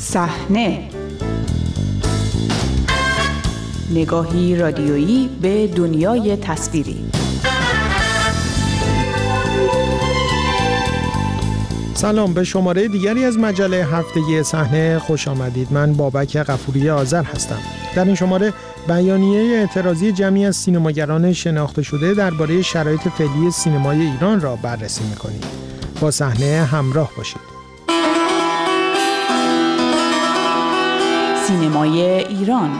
صحنه، نگاهی رادیویی به دنیای تصویری. سلام، به شماره دیگری از مجله هفتگی صحنه خوش آمدید. من بابک غفوری آذر هستم. در این شماره بیانیه اعتراضی جمعی از سینماگران شناخته شده درباره شرایط فعلی سینمای ایران را بررسی می‌کنیم. با صحنه همراه باشید. سینمای ایران.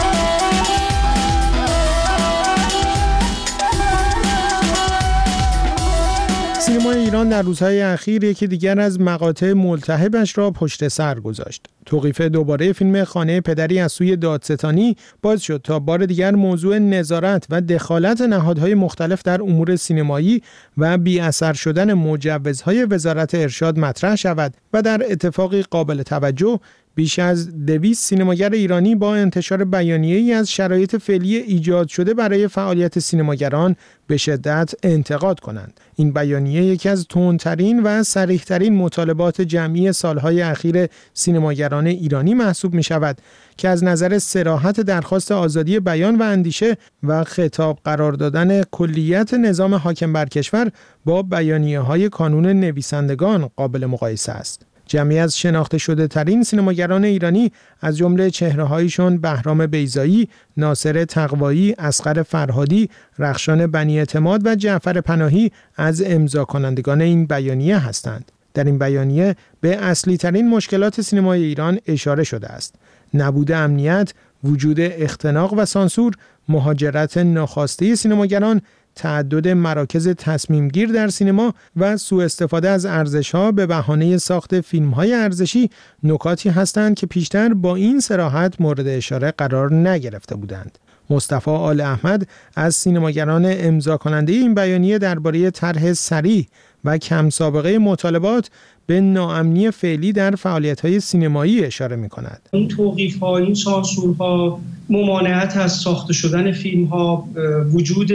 سینمای ایران در روزهای اخیر یکی دیگر از مقاطع ملتهبش را پشت سر گذاشت. توقیف دوباره فیلم خانه پدری از سوی دادستانی باعث شد تا بار دیگر موضوع نظارت و دخالت نهادهای مختلف در امور سینمایی و بی اثر شدن مجوزهای وزارت ارشاد مطرح شود و در اتفاقی قابل توجه بیش از 200 سینماگر ایرانی با انتشار بیانیه‌ای از شرایط فعلی ایجاد شده برای فعالیت سینماگران به شدت انتقاد کنند. این بیانیه یکی از تندترین و صریح‌ترین مطالبات جمعی سالهای اخیر سینماگران ایرانی محسوب می شود که از نظر صراحت درخواست آزادی بیان و اندیشه و خطاب قرار دادن کلیت نظام حاکم بر کشور با بیانیه‌های کانون نویسندگان قابل مقایسه است. جمعی از شناخته شده ترین سینماگران ایرانی از جمله چهره‌هایشون بهرام بیضایی، ناصر تقوایی، اصغر فرهادی، رخشان بنی اعتماد و جعفر پناهی از امضا کنندگان این بیانیه هستند. در این بیانیه به اصلی ترین مشکلات سینمای ایران اشاره شده است: نبود امنیت، وجود اختناق و سانسور، مهاجرت ناخواسته سینماگران، تعدد مراکز تصمیمگیر در سینما و سوء استفاده از ارزش‌ها به بهانه ساخت فیلم‌های ارزشی نکاتی هستند که پیشتر با این صراحت مورد اشاره قرار نگرفته بودند. مصطفی آل احمد از سینماگران امضا کننده این بیانیه درباره طرح صریح و کم سابقه مطالبات به ناامنی فعلی در فعالیت‌های سینمایی اشاره می‌کند. این توقیف‌ها، این سانسورها، ممانعت از ساخته شدن فیلم‌ها، وجود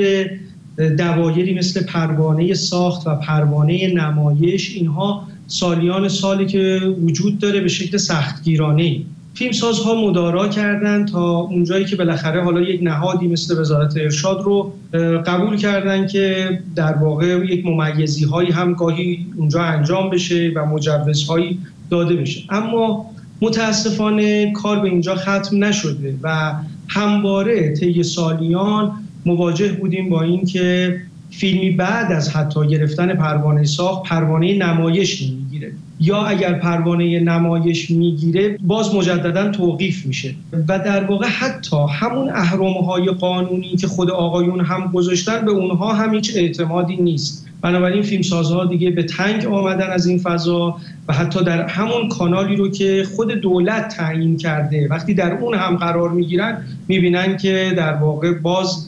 دوایری مثل پروانه ساخت و پروانه نمایش، اینها سالیان سالی که وجود داره به شکل سختگیرانه‌ای. فیلمسازها مدارا کردن تا اونجایی که بالاخره حالا یک نهادی مثل وزارت ارشاد رو قبول کردن که در واقع یک ممیزی‌هایی هم گاهی اونجا انجام بشه و مجوزهایی داده بشه. اما متاسفانه کار به اینجا ختم نشده و همواره طی سالیان مواجه بودیم با این که فیلمی بعد از حتی گرفتن پروانه ساخت پروانه نمایش نمیگیره، یا اگر پروانه نمایش میگیره باز مجددا توقیف میشه و در واقع حتی همون اهرم‌های قانونی که خود آقایون هم گذاشتن به اونها هم هیچ اعتمادی نیست. بنابراین فیلمسازها دیگه به تنگ آمدن از این فضا و حتی در همون کانالی رو که خود دولت تعیین کرده وقتی در اون هم قرار میگیرن میبینن که در واقع باز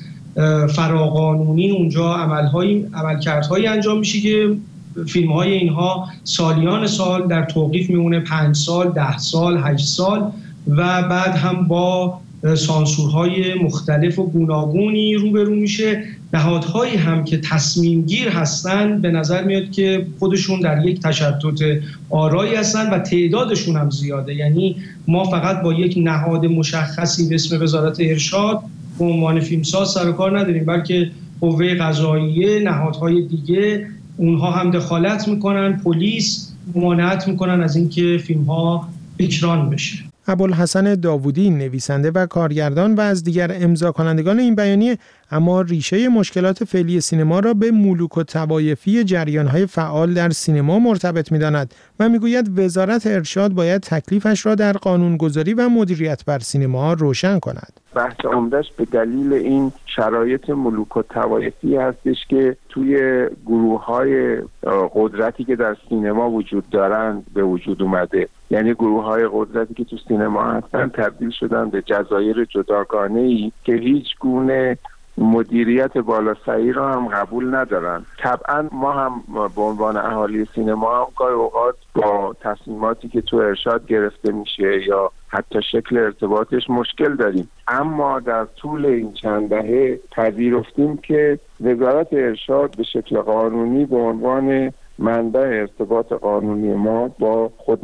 فراقانونی اونجا عملکردهایی انجام میشه که فیلم‌های اینها سالیان سال در توقیف میمونه، 5 سال، 10 سال، 8 سال و بعد هم با سانسورهای مختلف و گوناگونی روبرو میشه. نهادهایی هم که تصمیم گیر هستن به نظر میاد که خودشون در یک تشتت آرایی هستن و تعدادشون هم زیاده. یعنی ما فقط با یک نهاد مشخصی به اسم وزارت ارشاد به عنوان فیلمساز سر و کار نداریم، بلکه قوه قضاییه، نهادهای دیگه، اونها هم دخالت میکنن، پلیس ممانعت میکنن از اینکه فیلم‌ها اکران بشه. ابوالحسن داوودی، نویسنده و کارگردان و از دیگر امضا کنندگان این بیانیه، اما ریشه مشکلات فعلی سینما را به ملوک و طوایفی جریان‌های فعال در سینما مرتبط می‌داند و می‌گوید وزارت ارشاد باید تکلیفش را در قانونگذاری و مدیریت بر سینما روشن کند. بحث عمده‌اش به دلیل این شرایط ملوک و طوایفی هستش که توی گروه‌های قدرتی که در سینما وجود دارند به وجود اومده. یعنی گروه‌های قدرتی که تو سینما هستن تبدیل شدن به جزایر جداگانه‌ای که هیچ گونه مدیریت بالاسری را هم قبول ندارن. طبعا ما هم به عنوان اهالی سینما هم گاهی اوقات با تصمیماتی که تو ارشاد گرفته میشه یا حتی شکل ارتباطش مشکل داریم، اما در طول این چند دهه پذیرفتیم که وزارت ارشاد به شکل قانونی به عنوان منبع ارتباط قانونی ما با خود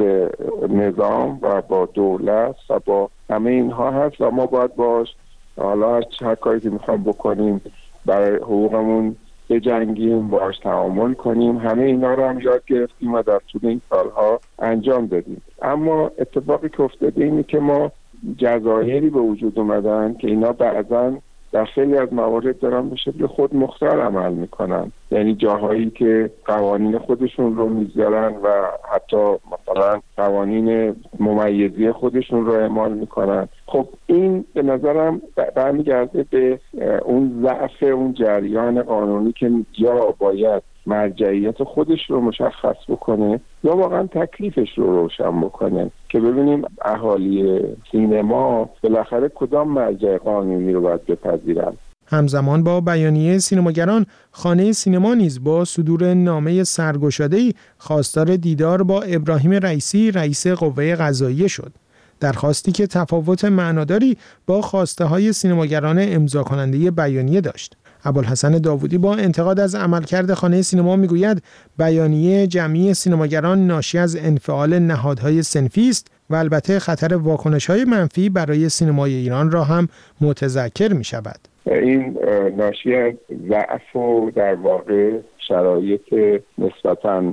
نظام و با دولت و با همه اینها هست و ما باید باش حالا هر کاری که میخوام بکنیم برای حقوقمون بجنگیم، باش تعامل کنیم. همه اینا رو هم یاد گرفتیم و در طول این سالها انجام دادیم. اما اتفاقی که افتاده اینه که ما جزایری به وجود اومدن که اینا بعضا در خیلی از موارد دارن به شکل خود مختار عمل میکنن، یعنی جاهایی که قوانین خودشون رو میذارن و حتی مثلا قوانین ممیزی خودشون رو اعمال میکنن. خب این به نظرم برمیگرده به اون ضعف اون جریان قانونی که یا باید مرجعیت خودش رو مشخص بکنه یا واقعا تکلیفش رو روشن بکنه که ببینیم اهالی سینما بالاخره کدام مرجع قانونی رو باید بپذیرن. همزمان با بیانیه سینماگران، خانه سینما نیز با صدور نامه سرگشاده‌ای خواستار دیدار با ابراهیم رئیسی، رئیس قوه قضاییه شد. درخواستی که تفاوت معناداری با خواسته‌های سینماگران امضا کننده بیانیه داشت. ابوالحسن داوودی با انتقاد از عملکرد خانه سینما میگوید بیانیه جمعی سینماگران ناشی از انفعال نهادهای صنفی است و البته خطر واکنش‌های منفی برای سینمای ایران را هم متذکر می‌شود. این ناشی از ضعف و در واقع شرایط نسبتاً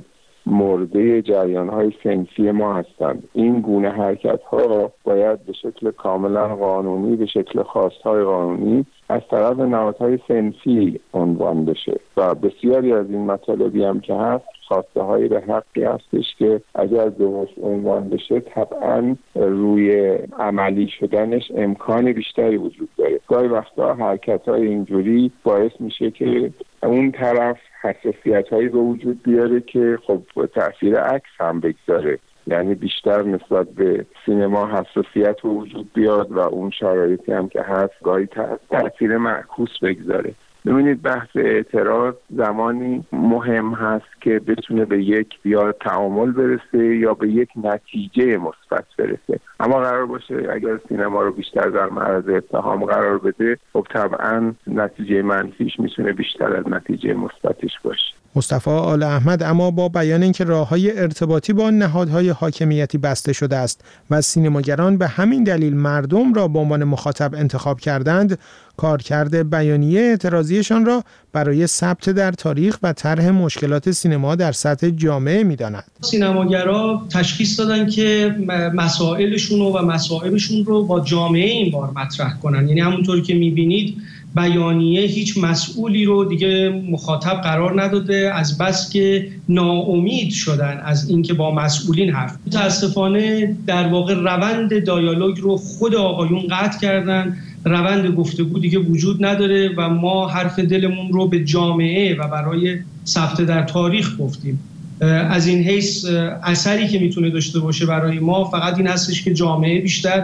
مرده جریان‌های صنفی ما هستند. این گونه حرکت‌ها باید به شکل کاملا قانونی، به شکل خواست‌های قانونی از طرف نهادهای صنفی عنوان بشه و بسیاری از این مطالبی هم که هست خواسته‌های به حقی هستش که اگر درست عنوان بشه طبعاً روی عملی شدنش امکان بیشتری وجود داره. گاهی وقتا حرکت‌های اینجوری باعث میشه که اون طرف حساسیت‌هایی به وجود بیاره که خب تأثیر عکس هم بگذاره، یعنی بیشتر نسبت به سینما حساسیت به وجود بیاد و اون شرایطی هم که هست گاهی تأثیر معکوس بگذاره. ببینید بحث اعتراض زمانی مهم هست که بتونه به یک یا تعامل برسه یا به یک نتیجه مثبت برسه. اما قرار باشه اگر سینما رو بیشتر در معرض اتهام قرار بده خب طبعا نتیجه منفیش میتونه بیشتر از نتیجه مثبتش باشه. مصطفی آل احمد اما با بیان اینکه راه‌های ارتباطی با نهادهای حاکمیتی بسته شده است و سینماگران به همین دلیل مردم را به عنوان مخاطب انتخاب کردند، کارکرد بیانیه اعتراضیشان را برای ثبت در تاریخ و طرح مشکلات سینما در سطح جامعه می‌دانند. سینماگرا تشخیص دادن که مسائلشون و مسائلشون رو با جامعه این بار مطرح کنن، یعنی همونطوری که می‌بینید بیانیه هیچ مسئولی رو دیگه مخاطب قرار نداده، از بس که ناامید شدن از اینکه با مسئولین حرف. متاسفانه در واقع روند دیالوگ رو خود آقایون قطع کردن، روند گفتگو دیگه وجود نداره و ما حرف دلمون رو به جامعه و برای ثبت در تاریخ گفتیم. از این حیث اثری که میتونه داشته باشه برای ما فقط این هستش که جامعه بیشتر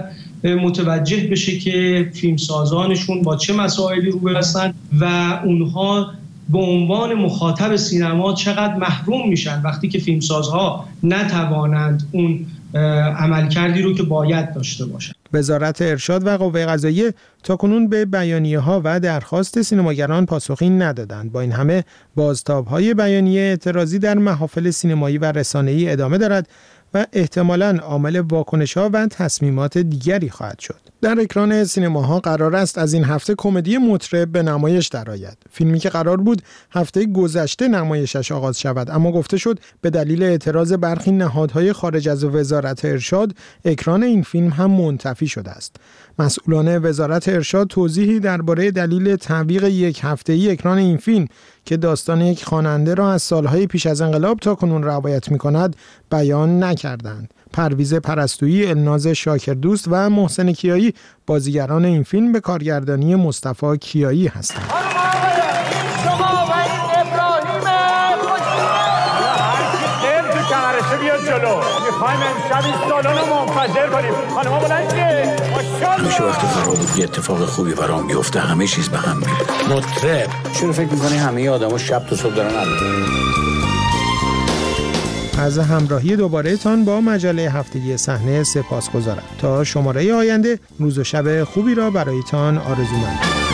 متوجه بشه که فیلمسازانشون با چه مسائلی روبرو هستن و اونها به عنوان مخاطب سینما چقدر محروم میشن وقتی که فیلمسازها نتوانند اون عملکردی رو که باید داشته باشن. وزارت ارشاد و قوه قضاییه تاکنون به بیانیه‌ها و درخواست سینماگران پاسخی ندادند. با این همه بازتاب‌های بیانیه اعتراضی در محافل سینمایی و رسانه‌ای ادامه دارد و احتمالاً عامل واکنش‌ها و تصمیمات دیگری خواهد شد. در اکران سینماها قرار است از این هفته کمدی مطرب به نمایش درآید. فیلمی که قرار بود هفته گذشته نمایشش آغاز شود، اما گفته شد به دلیل اعتراض برخی نهادهای خارج از وزارت ارشاد اکران این فیلم هم منتفی شده است. مسئولان وزارت ارشاد توضیحی درباره دلیل تعویق یک هفته‌ای اکران این فیلم که داستان یک خواننده را از سالهای پیش از انقلاب تا کنون روایت می‌کند بیان نکردند. پرویز پرستویی، الناز شاکردوست و محسن کیایی بازیگران این فیلم به کارگردانی مصطفی کیایی هستند. همیشه وقتی قرار بود یه اتفاق خوبی برام بیفته همه چیز به هم میره. مطرب چرا فکر می‌کنی همه آدما شب تا صبح دارن همین؟ از همراهی دوباره تان با مجله هفتگی صحنه سپاسگزارم. تا شماره آینده روز و شب خوبی را برایتان آرزو می‌کنم.